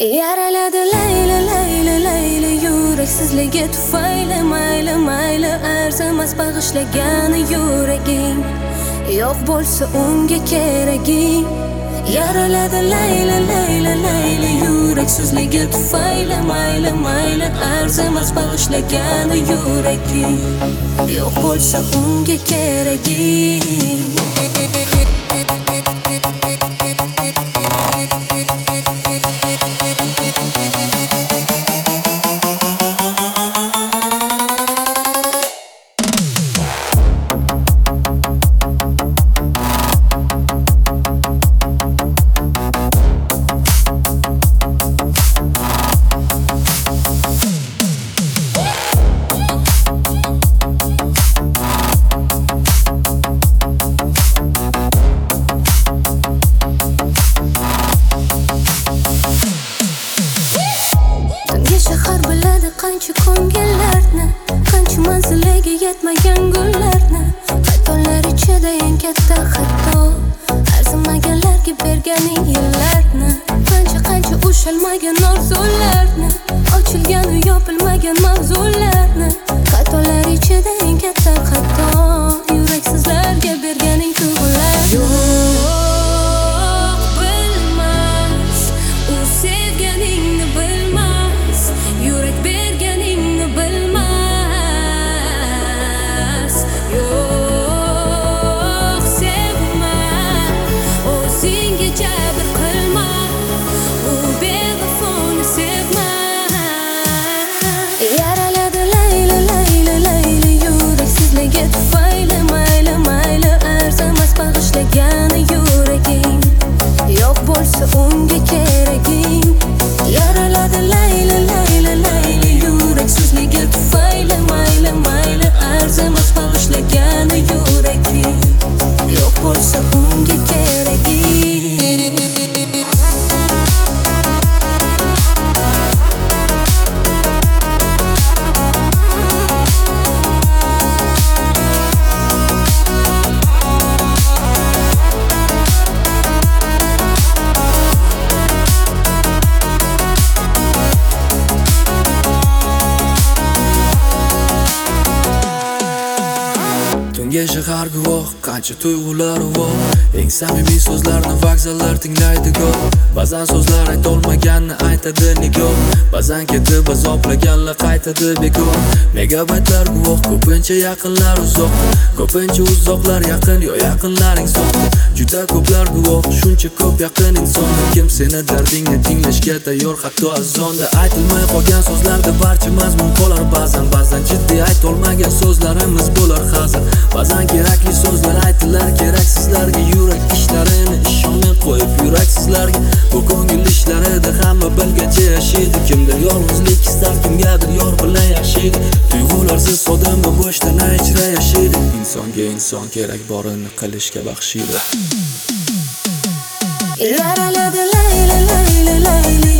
Yaraladi layli layli layli yuraksizligi tufayli mayli mayli arzimas bag'ishlagan yuraging yo'q bo'lsa unga keraging. Yaraladi layli layli layli yuraksizligi tufayli mayli mayli arzimas bag'ishlagan yuraging yo'q bo'lsa unga keraging. Shahar biladi qancha ko'ngillarni, qancha manziliga yetmagan gullarni. Xatolar ichida eng katta xato arzimaganlarga berganing yillarni. Qancha ushalmagan orzularni, ochilgan u yopilmagan mavzularni. Xatolar ichida eng katta xato yuraksizlarga berganing tuyg'ular. Yo'q bilmas, u sevganingni bilmas, yurak berganingni bilmas. Yo'q sevma, o'zingga jabr qilma, u beg'afoni sevma. Yaraladi layli layli layli yuraksizligi tufayli mayli mayli arzimas bag'ishlagan yuraging yo'q bo'lsa unga keraging. Yaraladi layli layli layli yuraksizligi tufayli mayli mayli arzimas bag'ishlagan yuraging yo'q bo'lsa unga keraging. Tungi shahar guvoh, qancha tuyg'ular bor. Eng samimiy so'zlarni vokzallar tinglaydi goh. Ba'zan so'zlar aytolmaganni aytadi nigoh. Ba'zan ketib azoplaganlar qaytadi begoh. Megabaytlar guvoh, ko'pincha yaqinlar uzoq, ko'pincha uzoqlar yaqin, yo yaqinlaring soxta. Juda ko'plar guvoh, shuncha ko'p yaqin insonda. Kim seni dardingni tinglashga tayyor, hatto azonda. Aytilmay qolgan so'zlarda barcha mazmun qolar ba'zan. Ba'zan jiddiy aytolmagan so'zlarimiz bo'lar hazil. Ba'zan kerakli so'zlar aytilar keraksizlarga. Yurak ishlarini ishonmay qo'yib yuraksizlarga. Bu ko'ngil ishlarida hamma bilgancha yashaydi. Kimdir yolg'izlik istar, kimgadir yor bilan yashaydi. Tuyg'ularsiz sodam va bo'shdan ichra yashaydi. Insonga inson kerak, borini qilishga baxshiydi. Yaraladi layli layli layli